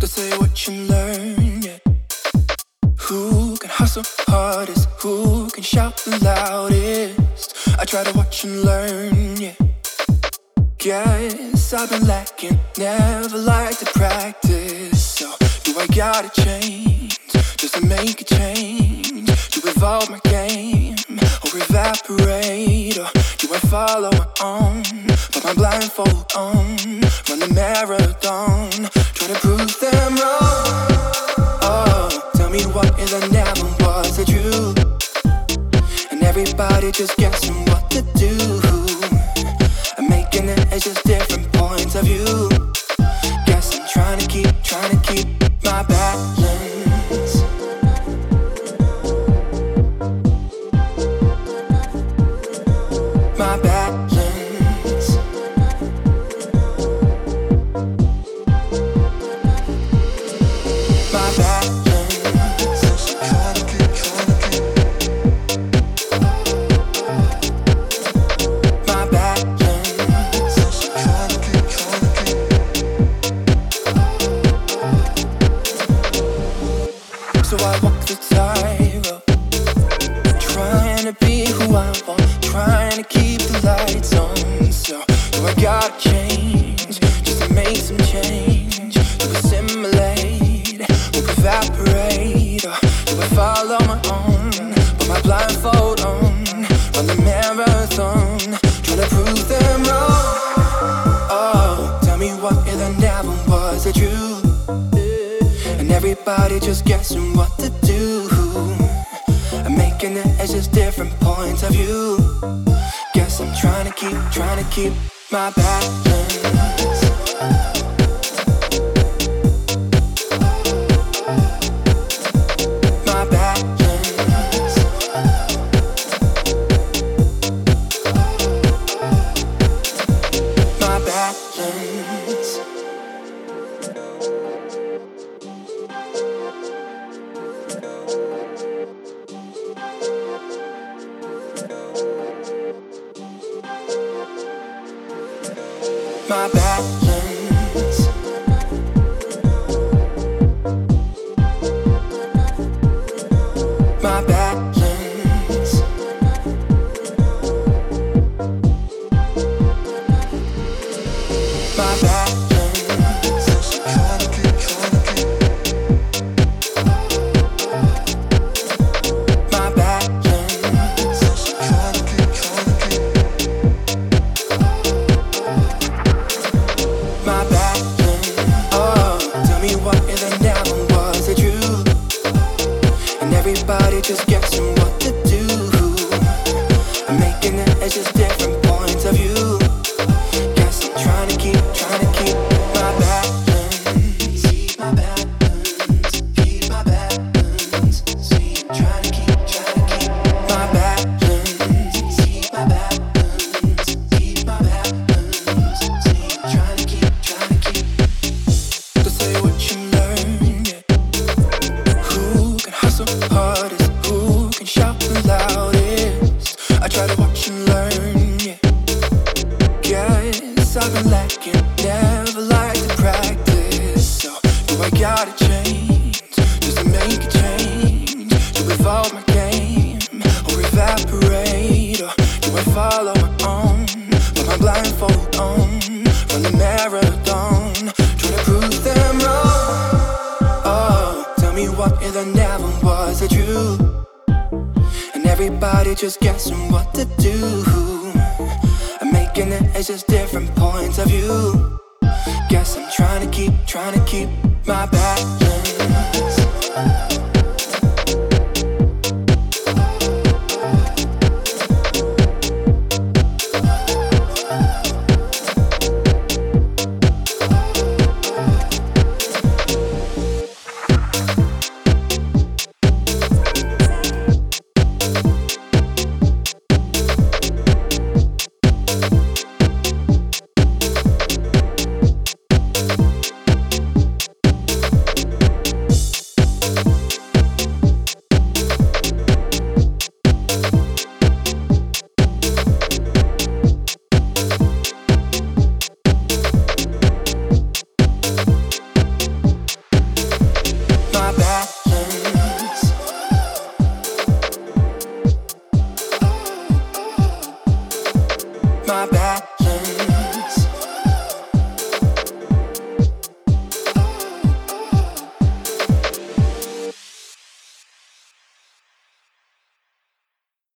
say what you learn, yeah. Who can hustle hardest? Who can shout the loudest? I try to watch and learn, yeah. Guess I've been lacking, never like to practice. So do I gotta change just to make a change? To evolve my game or evaporate? Or do I follow my own, put my blindfold on, run the marathon, try to prove them wrong? Oh, tell me what is a never was a truth, and everybody just guessing what to do. I'm making it, it's just different points of view. Guess I'm trying to keep my balance. My balance. My balance. Trying to keep my balance. So I walk the tightrope, trying to be who I want, trying to keep the lights on. So do I gotta change just to make some change? Do I assimilate or evaporate? Or do I follow my own, put my blindfold on, run the marathon, try to prove them wrong? Oh, tell me what if there never was a truth, and everybody just guessing what to do. I'm making it, it's just different points of view. Guess I'm trying to keep my balance. My balance. My balance. My balance. My balance. My balance. Trying to keep my balance. Trying to keep my balance. Oh, tell me what if there never was a truth, and everybody just guessing what to do. I'm making it, it's just different points of view. Guess I'm trying to keep my balance. Keep my balance. Keep my balance. See, I'm trying to keep my balance. Keep my balance. Keep my balance. See, I'm trying to keep. To say what you learn, yeah. Who can hustle hardest? Who can shout the loudest? I try to watch and learn, yeah. Guess I've been lacking, never like to practice. So do I gotta change just to make a change? To evolve my game or evaporate? Or do I follow my own, put my blindfold on, run the marathon, try to prove them wrong? Oh, tell me what if there never was a truth, and everybody just guessing what to do. I'm making it, it's just different points of view. Guess I'm trying to keep my balance.